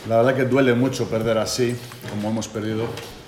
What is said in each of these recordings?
La verdad que duele mucho perder así, como hemos perdido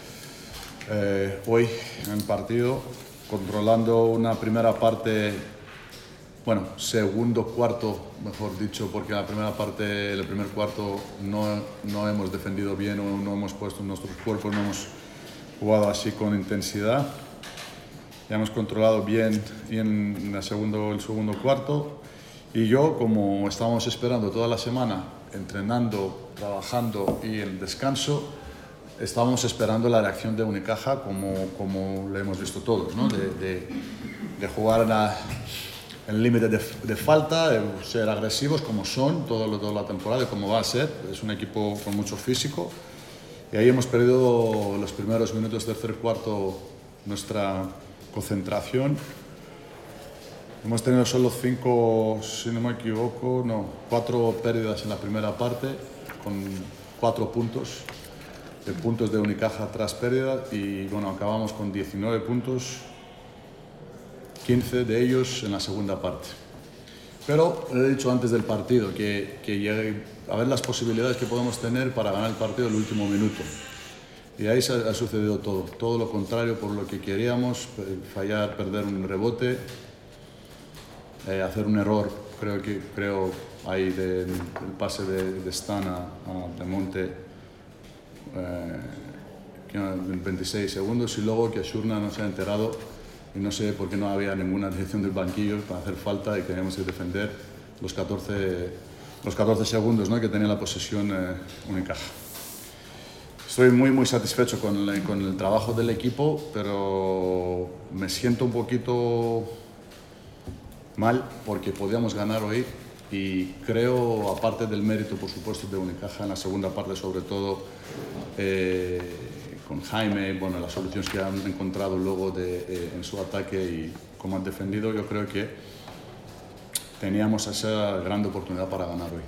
hoy en el partido, controlando una primera parte, bueno, segundo cuarto, mejor dicho, porque la primera parte, el primer cuarto no hemos defendido bien o no hemos puesto nuestros cuerpos, no hemos jugado así con intensidad. Ya hemos controlado bien en el segundo cuarto y yo, como estábamos esperando toda la semana, entrenando, trabajando y el descanso, estábamos esperando la reacción de Unicaja como lo hemos visto todos, ¿no? de jugar en el límite de falta, de ser agresivos como son toda la temporada y como va a ser. Es un equipo con mucho físico y ahí hemos perdido los primeros minutos del tercer cuarto nuestra concentración. Hemos tenido solo 5, si no me equivoco, 4 pérdidas en la primera parte, con 4 puntos de Unicaja tras pérdida, y bueno, acabamos con 19 puntos, 15 de ellos en la segunda parte. Pero he dicho antes del partido que llegue a ver las posibilidades que podemos tener para ganar el partido en el último minuto. Y ahí ha sucedido todo lo contrario por lo que queríamos, fallar, perder un rebote, hacer un error, creo ahí del pase de Stan a Demonte en 26 segundos, y luego que Shurna no se ha enterado y no sé por qué no había ninguna decisión del banquillo para hacer falta y teníamos que defender los 14 segundos, ¿no?, que tenía la posesión Unicaja. Estoy muy satisfecho con el trabajo del equipo, pero me siento un poquito mal porque podíamos ganar hoy, y creo, aparte del mérito por supuesto de Unicaja en la segunda parte, sobre todo con Jaime, bueno, las soluciones que han encontrado luego en su ataque y cómo han defendido, yo creo que teníamos esa gran oportunidad para ganar hoy.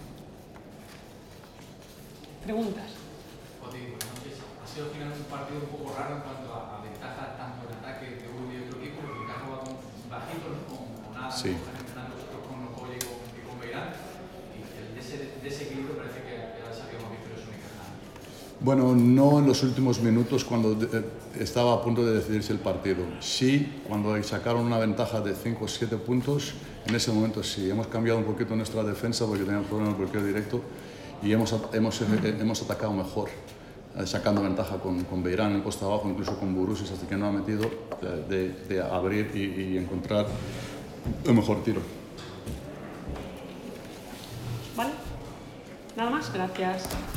¿Preguntas? Ha sido al final un partido un poco raro en cuanto a ventajas tanto en ataque de uno y otro equipo, porque ha jugado bajito, con nada, sí, con Okoye y con Beirán, y el desequilibrio parece que ha salido más victorioso Unicaja. Bueno, no en los últimos minutos cuando estaba a punto de decidirse el partido. Sí, cuando sacaron una ventaja de 5 o 7 puntos, en ese momento sí. Hemos cambiado un poquito nuestra defensa porque teníamos problemas de bloqueo directo y hemos atacado mejor, sacando ventaja con Beirán en el poste abajo, incluso con Burusis, hasta que no ha metido, de abrir y encontrar el mejor tiro. ¿Vale? Nada más, gracias.